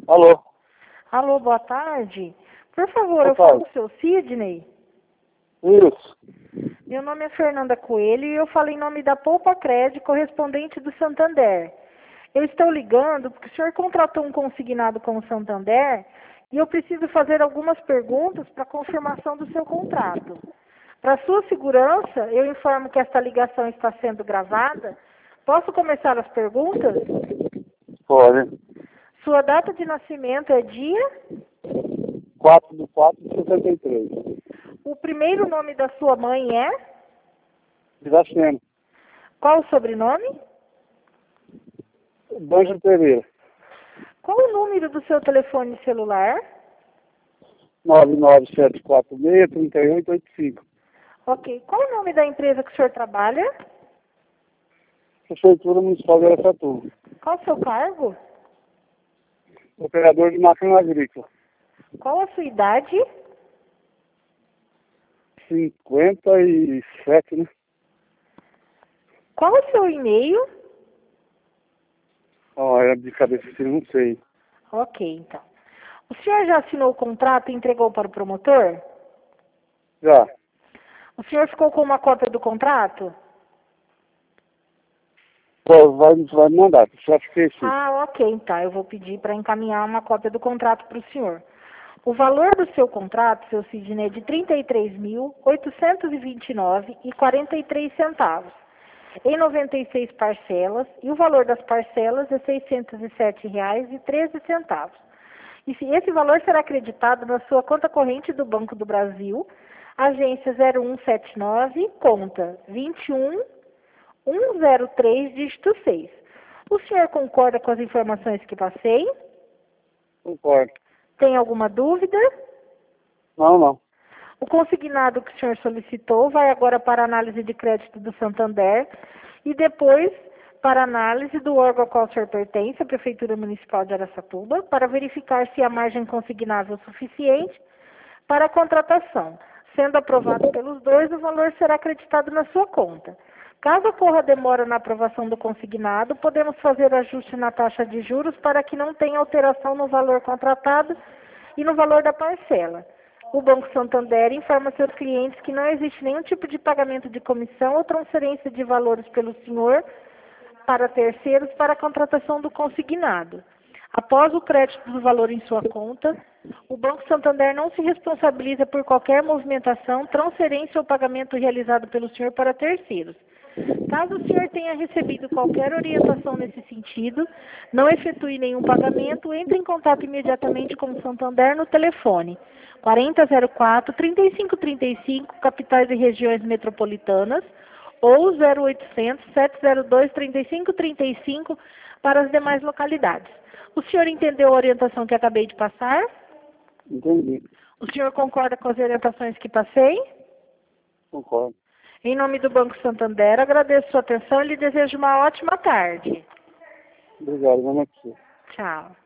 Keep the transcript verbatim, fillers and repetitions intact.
Alô? Alô, boa tarde. Por favor, Boa eu falo tarde. com o seu Sidney. Isso. Meu nome é Fernanda Coelho e eu falo em nome da Poupa Crédito, correspondente do Santander. Eu estou ligando porque o senhor contratou um consignado com o Santander e eu preciso fazer algumas perguntas para confirmação do seu contrato. Para sua segurança, eu informo que esta ligação está sendo gravada. Posso começar as perguntas? Pode. Sua data de nascimento é dia? quatro de quatro de sessenta e três. O primeiro nome da sua mãe é? Iracema. Qual o sobrenome? Banjo Pereira. Qual o número do seu telefone celular? nove nove sete quatro seis, três oito oito cinco. Ok. Qual o nome da empresa que o senhor trabalha? Prefeitura Municipal de Aracatuba. Qual o seu cargo? Operador de máquina agrícola. Qual a sua idade? cinquenta e sete, né? Qual o seu e-mail? Olha, de cabeça assim, não sei. Ok, então. O senhor já assinou o contrato e entregou para o promotor? Já. O senhor ficou com uma cópia do contrato? Vai, vai, vai me mandar, já fiquei sim. Ah, ok, então. Eu vou pedir para encaminhar uma cópia do contrato para o senhor. O valor do seu contrato, seu Sidney, é de trinta e três mil, oitocentos e vinte e nove reais e quarenta e três centavos, em noventa e seis parcelas, e o valor das parcelas é seiscentos e sete reais e treze centavos. E se esse valor será acreditado na sua conta corrente do Banco do Brasil, agência zero um sete nove, conta vinte e um mil cento e três, dígito seis. O senhor concorda com as informações que passei? Concordo. Tem alguma dúvida? Não, não. O consignado que o senhor solicitou vai agora para a análise de crédito do Santander e depois para a análise do órgão ao qual o senhor pertence, a Prefeitura Municipal de Araçatuba, para verificar se a margem consignável é suficiente para a contratação. Sendo aprovado pelos dois, o valor será acreditado na sua conta. Caso ocorra demora na aprovação do consignado, podemos fazer ajuste na taxa de juros para que não tenha alteração no valor contratado e no valor da parcela. O Banco Santander informa seus clientes que não existe nenhum tipo de pagamento de comissão ou transferência de valores pelo senhor para terceiros para a contratação do consignado. Após o crédito do valor em sua conta, o Banco Santander não se responsabiliza por qualquer movimentação, transferência ou pagamento realizado pelo senhor para terceiros. Caso o senhor tenha recebido qualquer orientação nesse sentido, não efetue nenhum pagamento, entre em contato imediatamente com o Santander no telefone quarenta zero quatro, trinta e cinco trinta e cinco, capitais e regiões metropolitanas, ou zero oitocentos, sete zero dois, trinta e cinco trinta e cinco para as demais localidades. O senhor entendeu a orientação que acabei de passar? Entendi. O senhor concorda com as orientações que passei? Concordo. Em nome do Banco Santander, agradeço sua atenção e lhe desejo uma ótima tarde. Obrigado, vamos aqui. Tchau.